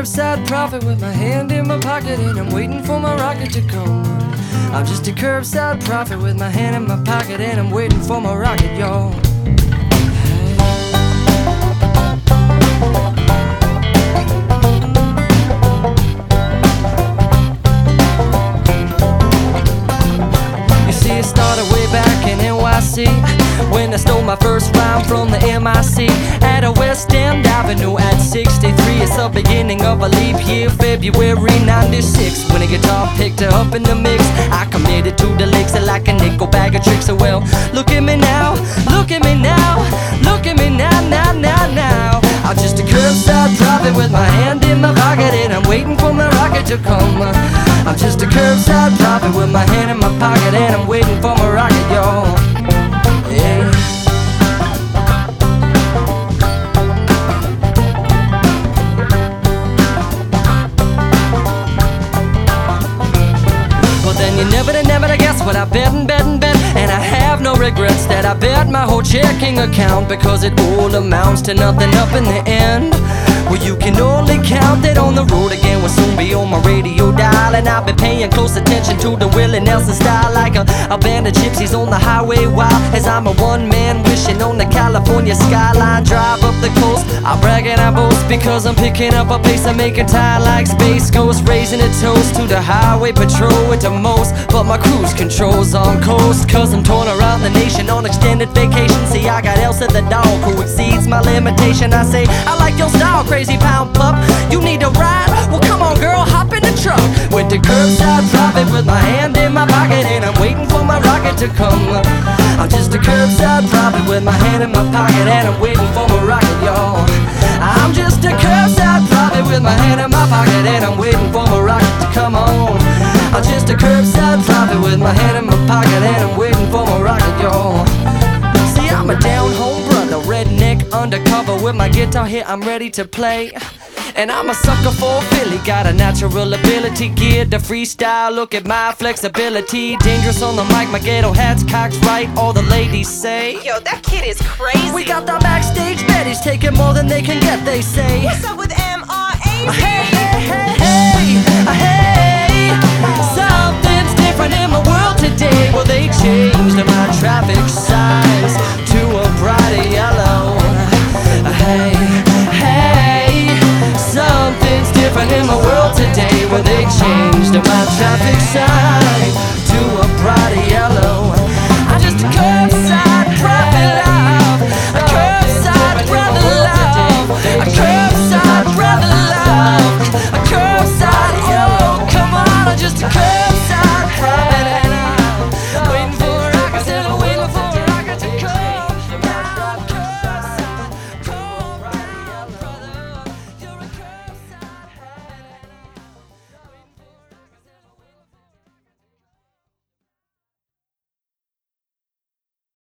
curbside prophet with my hand in my pocket and I'm waiting for my rocket to come. I'm just a curbside prophet with my hand in my pocket and I'm waiting for my rocket, y'all. You see, it started way back in NYC when I stole my first rhyme from the MIC at a West End Avenue at 63. It's the beginning of a leap year, February 96. When a guitar picked her up in the mix, I committed to the licks like a nickel bag of tricks. So well, look at me now, look at me now, look at me now, now. I'm just a curbside prophet with my hand in my pocket and I'm waiting for my rocket to come. I'm just a curbside prophet with my hand in my pocket and I'm waiting for my rocket, y'all. Yeah. Well then you never guess what I bet and bet and bet. And I have no regrets that I bet my whole checking account, because it all amounts to nothing up in the end. Well, you can only count that on the road again will soon be on my radio dial. And I've been paying close attention to the Willie Nelson style, like a band of gypsies on the highway wild, as I'm a one-man wishing on the California skyline. Drive up the coast, I brag and I boast, because I'm picking up a pace I'm making time like Space Ghost, raising a toast to the highway patrol at the most. But my cruise control's on coast, cause I'm torn around the nation on extended vacation. See, I got Elsa the dog who exceeds my limitation. I say, I like your style, crazy pound pup. You need a ride? Well, come on, girl, hop in the truck. With the curbside prophet with my hand in my pocket and I'm waiting for my rocket to come. I'm just a curbside prophet with my hand in my pocket and I'm waiting for my rocket, y'all. I'm just a curbside prophet with my hand in my pocket and I'm waiting for my rocket to come on. I'm just a curbside prophet with my hand in my pocket and I'm waiting for my rocket, y'all. See, I'm a down-home brother, redneck undercover. With my guitar here, I'm ready to play. And I'm a sucker for Philly, got a natural ability, geared to freestyle. Look at my flexibility, dangerous on the mic, my ghetto hat's cocked right. All the ladies say, yo, that kid is crazy. We got the backstage baddies taking more than they can get, they say. What's up with MRA? Hey, hey, hey, hey, hey. Something's different in my world today. Well, they changed my traffic signs to a brighter yellow. Hey, hey. Something's different in my world today. Well, they changed my traffic signs